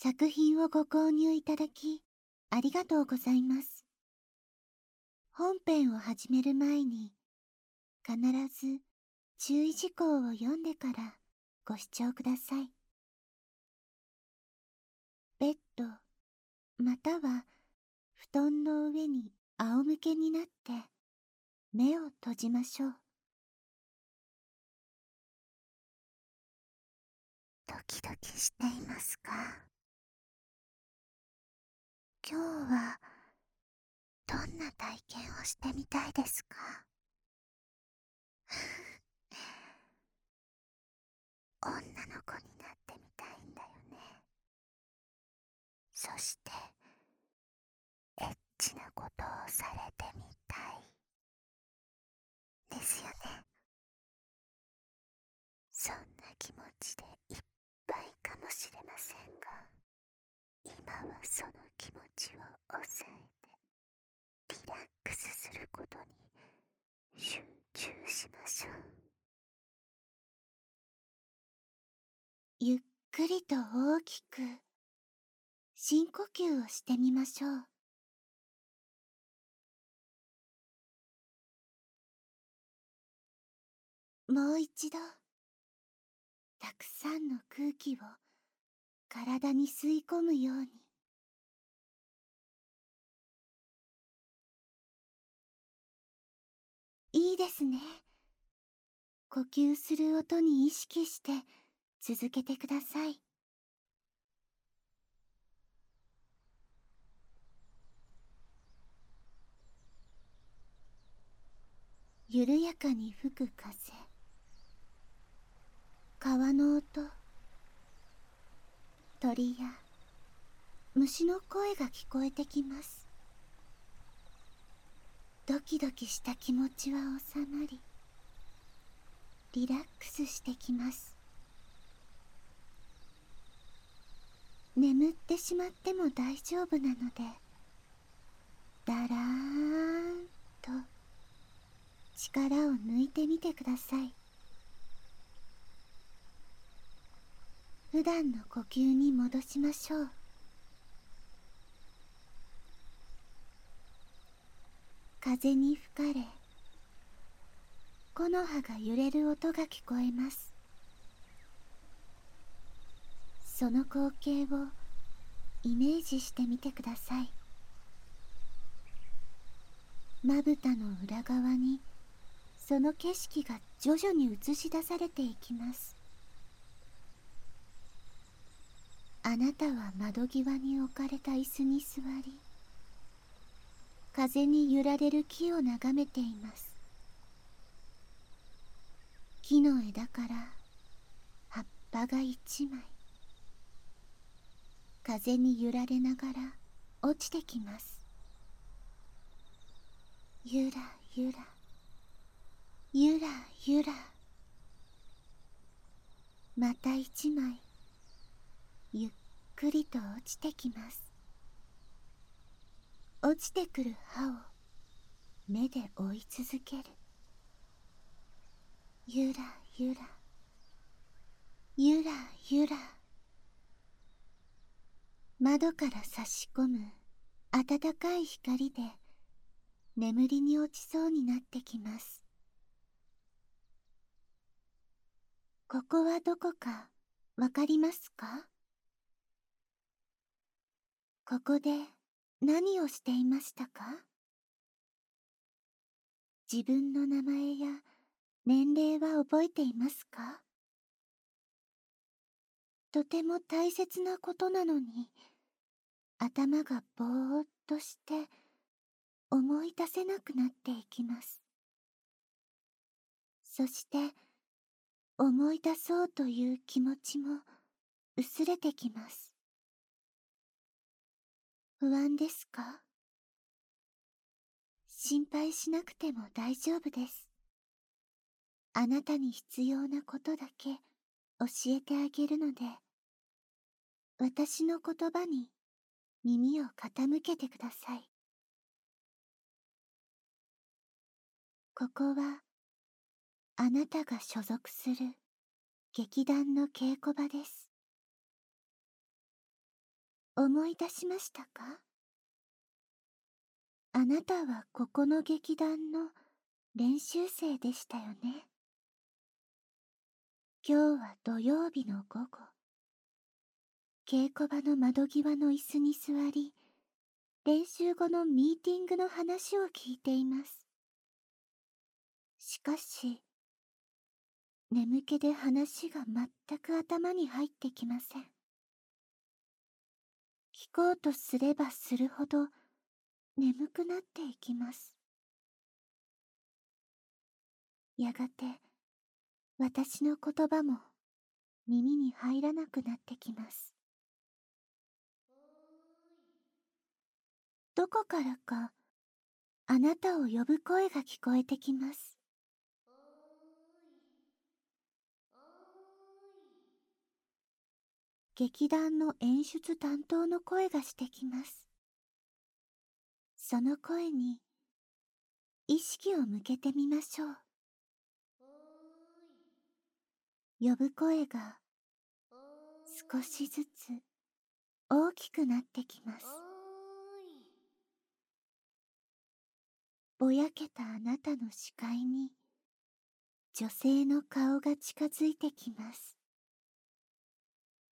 作品をご購入いただき、ありがとうございます。本編を始める前に、必ず注意事項を読んでからご視聴ください。ベッド、または布団の上に仰向けになって目を閉じましょう。ドキドキしていますか？今日はどんな体験をしてみたいですか？女の子になってみたいんだよね。そしてエッチなことをされてみたいですよね。そんな気持ちでいっぱいかもしれませんが、今はその気持ちを抑えてリラックスすることに集中しましょう。ゆっくりと大きく深呼吸をしてみましょう。もう一度、たくさんの空気を体に吸い込むように。いいですね。呼吸する音に意識して続けてください。緩やかに吹く風、川の音、鳥や虫の声が聞こえてきます。ドキドキした気持ちは収まり、リラックスしてきます。眠ってしまっても大丈夫なので、だらーんと力を抜いてみてください。普段の呼吸に戻しましょう。風に吹かれ、木の葉が揺れる音が聞こえます。その光景をイメージしてみてください。まぶたの裏側にその景色が徐々に映し出されていきます。あなたは窓際に置かれた椅子に座り、風に揺られる木を眺めています。木の枝から葉っぱが一枚、風に揺られながら落ちてきます。ゆらゆら、ゆらゆら。また一枚、ゆっくりと落ちてきます。落ちてくる葉を目で追い続ける。ゆらゆら、ゆらゆら。窓から差し込む暖かい光で眠りに落ちそうになってきます。ここはどこかわかりますか？ここで何をしていましたか？自分の名前や年齢は覚えていますか？とても大切なことなのに、頭がぼーっとして思い出せなくなっていきます。そして思い出そうという気持ちも薄れてきます。不安ですか？心配しなくても大丈夫です。あなたに必要なことだけ教えてあげるので、私の言葉に耳を傾けてください。ここはあなたが所属する劇団の稽古場です。 思い出しましたか？あなたはここの劇団の練習生でしたよね。今日は土曜日の午後、稽古場の窓際の椅子に座り、練習後のミーティングの話を聞いています。しかし、眠気で話が全く頭に入ってきません。聞こうとすればするほど眠くなっていきます。やがて私の言葉も耳に入らなくなってきます。どこからかあなたを呼ぶ声が聞こえてきます。劇団の演出担当の声がしてきます。その声に意識を向けてみましょう。呼ぶ声が少しずつ大きくなってきます。ぼやけたあなたの視界に女性の顔が近づいてきます。